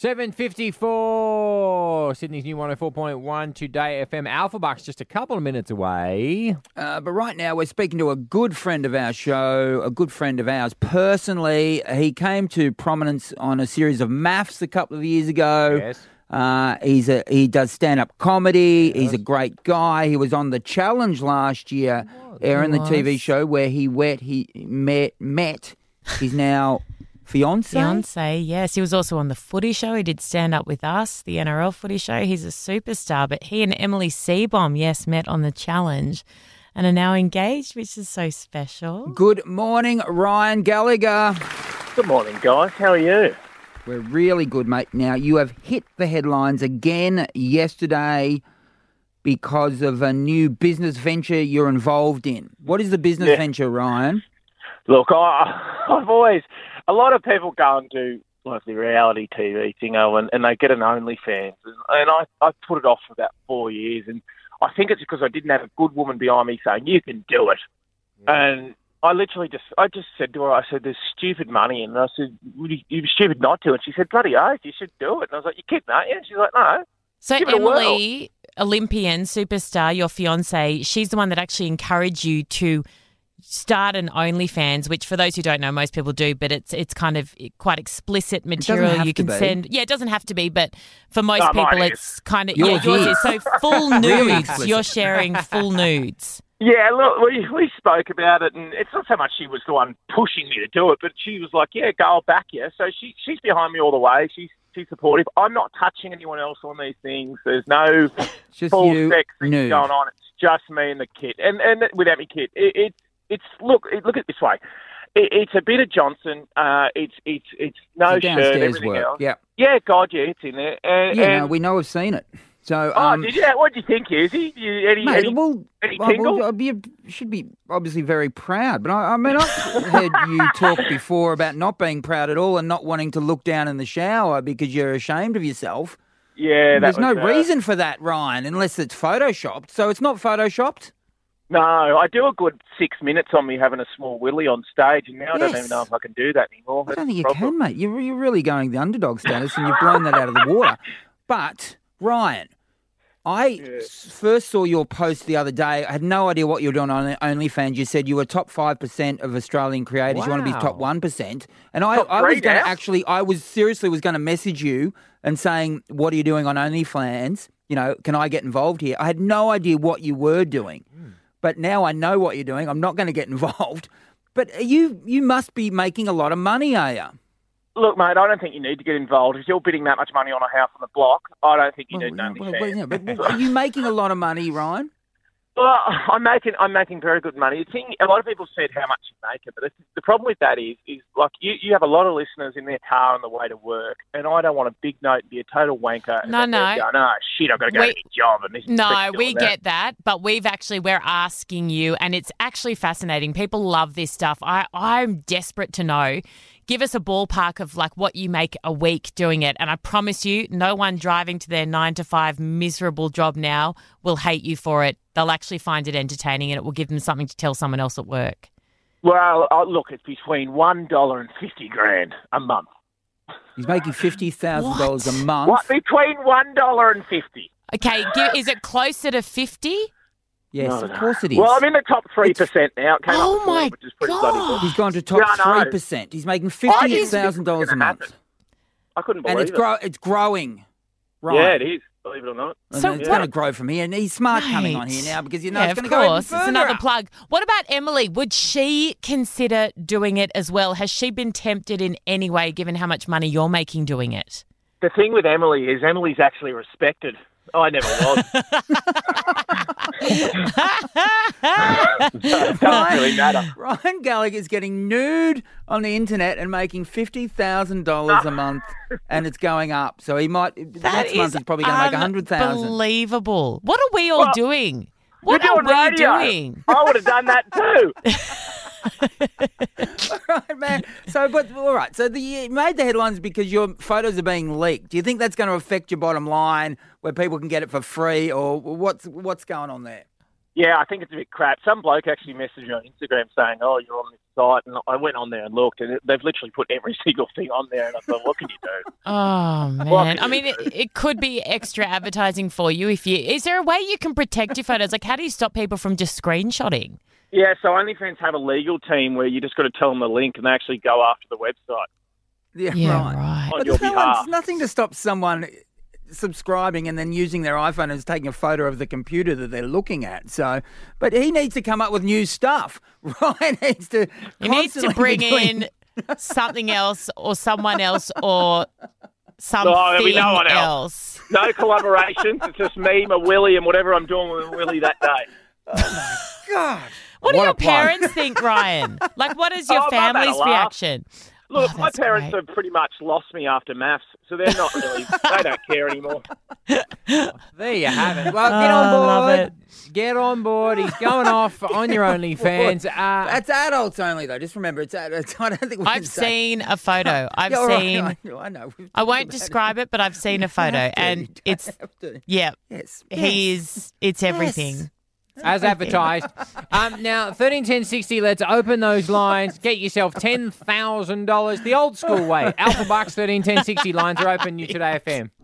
7:54. Sydney's new 104.1 Today FM. Alpha Bucks just a couple of minutes away. But right now we're speaking to a good friend of our show, a good friend of ours personally. He came to prominence on a series of maths a couple of years ago. Yes. He does stand-up comedy. Yes. He's a great guy. He was on The Challenge last year, airing the TV show where he met his now fiance, yes. He was also on the Footy Show. He did stand up with us, the NRL Footy Show. He's a superstar. But he and Emily Seebohm, met on The Challenge and are now engaged, which is so special. Good morning, Ryan Gallagher. Good morning, guys. How are you? We're really good, mate. Now, you have hit the headlines again yesterday because of a new business venture you're involved in. What is the business venture, Ryan? Look, I've always... A lot of people go and do like the reality TV thing, and they get an OnlyFans. And I put it off for about 4 years. And I think it's because I didn't have a good woman behind me saying, you can do it. Yeah. And I just said to her, I said, there's stupid money. And I said, you're stupid not to. And she said, bloody oath, you should do it. And I was like, you're kidding, aren't you? And she's like, no. So Emily, Olympian, superstar, your fiance, she's the one that actually encouraged you to start an OnlyFans, which for those who don't know, most people do, but it's kind of quite explicit material you can send. Yeah, it doesn't have to be, but for most people it's kind of yours is. So full nudes. You're sharing full nudes. Yeah, look, we spoke about it, and it's not so much she was the one pushing me to do it, but she was like, yeah, go, I'll back you. So she's behind me all the way. She's supportive. I'm not touching anyone else on these things. There's no full sex thing going on. It's just me and the kid, and without me kid. Look at it this way. It's a bit of Johnson. It's no shirt, everything work. else. Yeah. Yeah, God, yeah, it's in there. No, we know we've seen it. So, did you? What do you think, Izzy? Any tingle? You should be obviously very proud. But I've heard you talk before about not being proud at all and not wanting to look down in the shower because you're ashamed of yourself. Yeah, there's no reason for that, Ryan, unless it's photoshopped. So it's not photoshopped. No, I do a good 6 minutes on me having a small willy on stage, and now I don't even know if I can do that anymore. I don't think you can, mate. You're really going the underdog status, and you've blown that out of the water. But, Ryan, I first saw your post the other day. I had no idea what you were doing on OnlyFans. You said you were top 5% of Australian creators. Wow. You want to be top 1%. And I was seriously going to message you and saying, what are you doing on OnlyFans? You know, can I get involved here? I had no idea what you were doing. But now I know what you're doing. I'm not going to get involved. But you must be making a lot of money, are you? Look, mate, I don't think you need to get involved. If you're bidding that much money on a house on the block, I don't think you need OnlyFans. But are you making a lot of money, Ryan? Well, I'm making very good money. The thing, a lot of people said how much you make it, but the problem with that is like you have a lot of listeners in their car on the way to work, and I don't want a big note and be a total wanker. No. Going, oh, shit, I've got to go to a job. And this we get that, but we're asking you, and it's actually fascinating. People love this stuff. I'm desperate to know. Give us a ballpark of like what you make a week doing it. And I promise you, no one driving to their 9-to-5 miserable job now will hate you for it. They'll actually find it entertaining and it will give them something to tell someone else at work. Well, look, it's between $1 and $50,000 a month. He's making $50,000 a month. What? Between $1 and $50. Okay, is it closer to 50? Yes, of course it is. Well, I'm in the top 3% now. Oh, my God. He's gone to top 3%. He's making $50,000 a month. I couldn't believe it. And it's growing. Right. Yeah, it is, believe it or not. So it's going to grow from here. And he's smart coming on here now because it's going to go even further. It's another plug. What about Emily? Would she consider doing it as well? Has she been tempted in any way given how much money you're making doing it? The thing with Emily is Emily's actually respected. I never was. It doesn't really matter. Ryan Gallagher's getting nude on the internet and making $50,000 a month, and it's going up. So he might next month he's probably going to make $100,000. Unbelievable! What are we all doing? What are we doing? I would have done that too. All right, man. So you made the headlines because your photos are being leaked. Do you think that's going to affect your bottom line, where people can get it for free, or what's going on there? Yeah, I think it's a bit crap. Some bloke actually messaged me on Instagram saying, "Oh, you're on this site, and I went on there and looked, and they've literally put every single thing on there, and I thought, what can you do? Oh, man. I mean, it could be extra advertising for you. Is there a way you can protect your photos? Like, how do you stop people from just screenshotting? Yeah, so OnlyFans have a legal team where you just got to tell them the link, and they actually go after the website. Yeah, right. On But your there's behalf. nothing to stop someone subscribing and then using their iPhone and taking a photo of the computer that they're looking at. So, but he needs to come up with new stuff. Ryan needs to. You need to constantly bring be doing- in something else or someone else or something there'll be no one else. No collaborations. It's just me, my Willie, and whatever I'm doing with Willie that day. God. What do What your a plug. parents think, Ryan? Like, what is your Oh, Mum had a family's laugh. reaction? Look, Oh, my that's parents great. have pretty much lost me after maths, so they're not really, they don't care anymore. There you have it. Well, get Oh, on love board. it. Get on board. He's going off on your OnlyFans. That's adults only, though. Just remember, it's adults. I don't think we I've can say. seen a photo. I've Yeah, all right, seen. I know. We've I talked won't about describe it, but I've seen You a photo, have to, you and don't it's have to. yeah. Yes. He yes. is. It's everything. as advertised. Now, 13 10 60, let's open those lines. Get yourself $10,000 the old school way. Alpha Bucks 13 10 60 lines are open. New Today FM.